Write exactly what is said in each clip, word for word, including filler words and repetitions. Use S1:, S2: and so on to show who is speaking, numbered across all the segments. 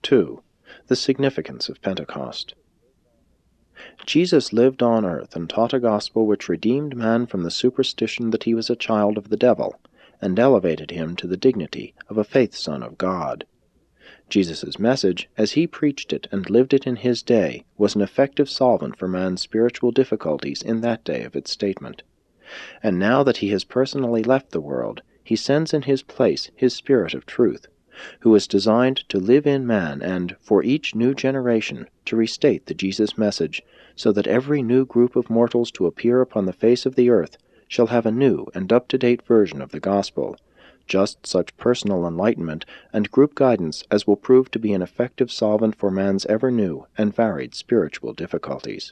S1: two. The significance of Pentecost. Jesus lived on earth and taught a gospel which redeemed man from the superstition that he was a child of the devil, and elevated him to the dignity of a faith son of God. Jesus' message, as he preached it and lived it in his day, was an effective solvent for man's spiritual difficulties in that day of its statement. And now that he has personally left the world, he sends in his place his Spirit of truth, who is designed to live in man and, for each new generation, to restate the Jesus message, so that every new group of mortals to appear upon the face of the earth shall have a new and up-to-date version of the gospel, just such personal enlightenment and group guidance as will prove to be an effective solvent for man's ever new and varied spiritual difficulties.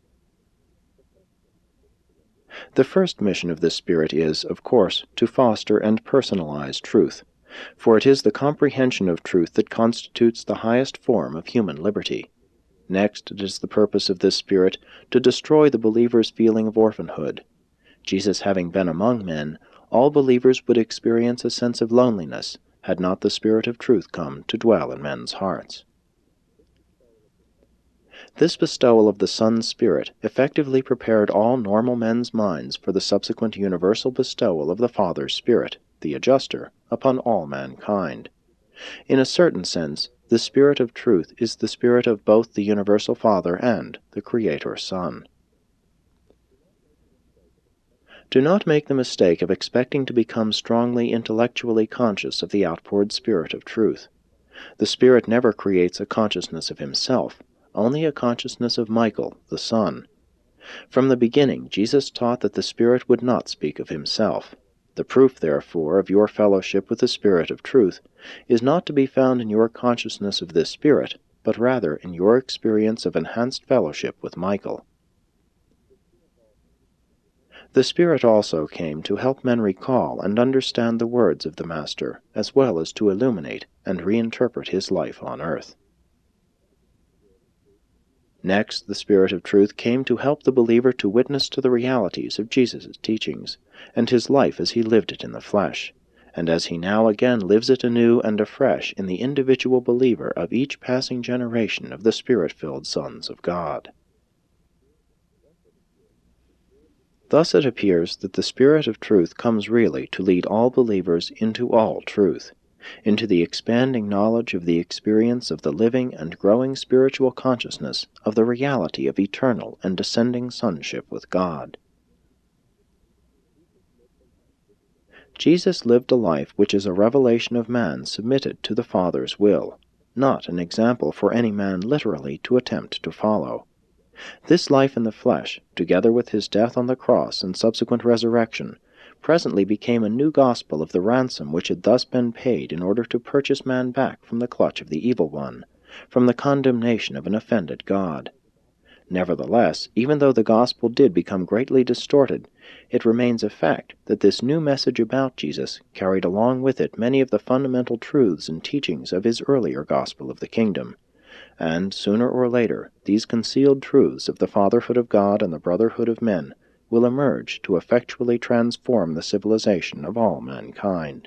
S1: The first mission of this Spirit is, of course, to foster and personalize truth, for it is the comprehension of truth that constitutes the highest form of human liberty. Next, it is the purpose of this Spirit to destroy the believer's feeling of orphanhood. Jesus having been among men, all believers would experience a sense of loneliness, had not the Spirit of truth come to dwell in men's hearts. This bestowal of the Son's Spirit effectively prepared all normal men's minds for the subsequent universal bestowal of the Father's Spirit, the Adjuster, upon all mankind. In a certain sense, the Spirit of truth is the Spirit of both the Universal Father and the Creator Son. Do not make the mistake of expecting to become strongly intellectually conscious of the outpoured Spirit of truth. The Spirit never creates a consciousness of himself, only a consciousness of Michael, the Son. From the beginning, Jesus taught that the Spirit would not speak of himself. The proof, therefore, of your fellowship with the Spirit of truth is not to be found in your consciousness of this Spirit, but rather in your experience of enhanced fellowship with Michael. The Spirit also came to help men recall and understand the words of the Master, as well as to illuminate and reinterpret his life on earth. Next, the Spirit of truth came to help the believer to witness to the realities of Jesus' teachings, and his life as he lived it in the flesh, and as he now again lives it anew and afresh in the individual believer of each passing generation of the Spirit-filled sons of God. Thus it appears that the Spirit of truth comes really to lead all believers into all truth, into the expanding knowledge of the experience of the living and growing spiritual consciousness of the reality of eternal and descending sonship with God. Jesus lived a life which is a revelation of man submitted to the Father's will, not an example for any man literally to attempt to follow. This life in the flesh, together with his death on the cross and subsequent resurrection, presently became a new gospel of the ransom which had thus been paid in order to purchase man back from the clutch of the evil one, from the condemnation of an offended God. Nevertheless, even though the gospel did become greatly distorted, it remains a fact that this new message about Jesus carried along with it many of the fundamental truths and teachings of his earlier gospel of the kingdom, and, sooner or later, these concealed truths of the fatherhood of God and the brotherhood of men will emerge to effectually transform the civilization of all mankind.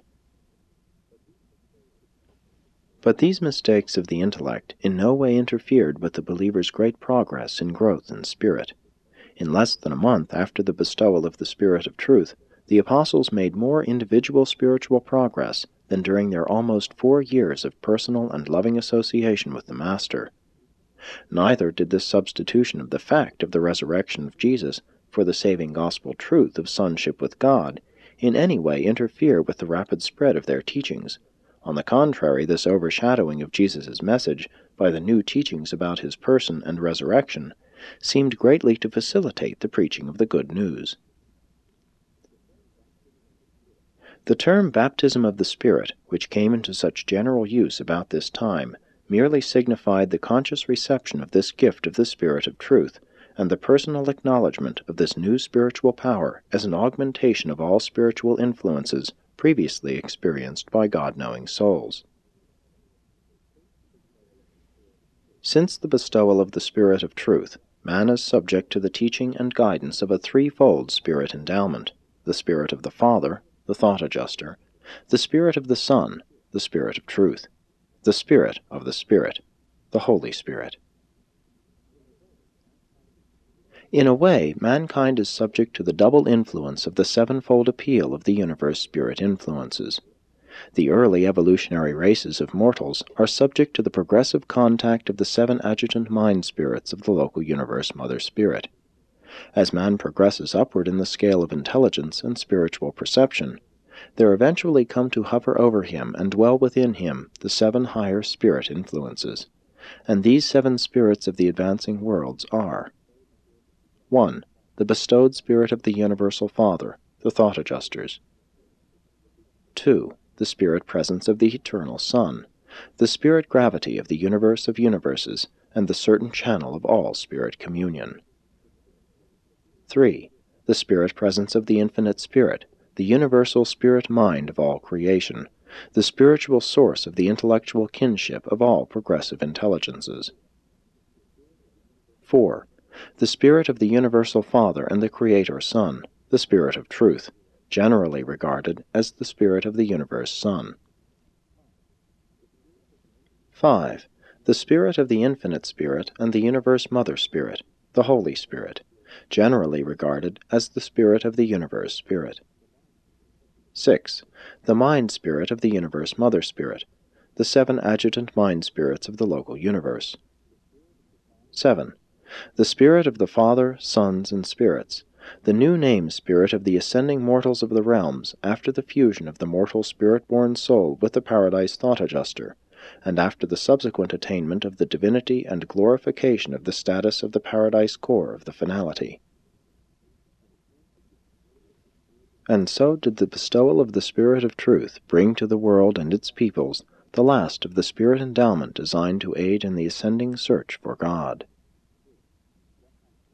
S1: But these mistakes of the intellect in no way interfered with the believer's great progress in growth in spirit. In less than a month after the bestowal of the Spirit of truth, the apostles made more individual spiritual progress than during their almost four years of personal and loving association with the Master. Neither did this substitution of the fact of the resurrection of Jesus for the saving gospel truth of sonship with God in any way interfere with the rapid spread of their teachings. On the contrary, this overshadowing of Jesus' message by the new teachings about his person and resurrection seemed greatly to facilitate the preaching of the good news. The term baptism of the Spirit, which came into such general use about this time, merely signified the conscious reception of this gift of the Spirit of truth, and the personal acknowledgment of this new spiritual power as an augmentation of all spiritual influences previously experienced by God-knowing souls. Since the bestowal of the Spirit of truth, man is subject to the teaching and guidance of a threefold spirit endowment: the Spirit of the Father, the Thought Adjuster, the Spirit of the Son, the Spirit of truth. the Spirit of the Spirit, the Holy Spirit. In a way, mankind is subject to the double influence of the sevenfold appeal of the universe spirit influences. The early evolutionary races of mortals are subject to the progressive contact of the seven adjutant mind spirits of the local universe mother spirit. As man progresses upward in the scale of intelligence and spiritual perception, there eventually come to hover over him and dwell within him the seven higher spirit influences, and these seven spirits of the advancing worlds are: one. The bestowed spirit of the Universal Father, the Thought Adjusters. two. The spirit presence of the Eternal Son, the spirit gravity of the universe of universes, and the certain channel of all spirit communion. three. The spirit presence of the Infinite Spirit, the universal spirit mind of all creation, the spiritual source of the intellectual kinship of all progressive intelligences. four. The spirit of the Universal Father and the Creator Son, the Spirit of Truth, generally regarded as the Spirit of the Universe Son. five. The spirit of the Infinite Spirit and the Universe Mother Spirit, the Holy Spirit, generally regarded as the Spirit of the Universe Spirit. six. The Mind Spirit of the Universe Mother Spirit, the seven adjutant mind spirits of the local universe. seven. The Spirit of the Father, Sons, and Spirits, the new name spirit of the ascending mortals of the realms after the fusion of the mortal spirit-born soul with the Paradise Thought Adjuster, and after the subsequent attainment of the divinity and glorification of the status of the Paradise Core of the finality. And so did the bestowal of the Spirit of Truth bring to the world and its peoples the last of the spirit endowment designed to aid in the ascending search for God.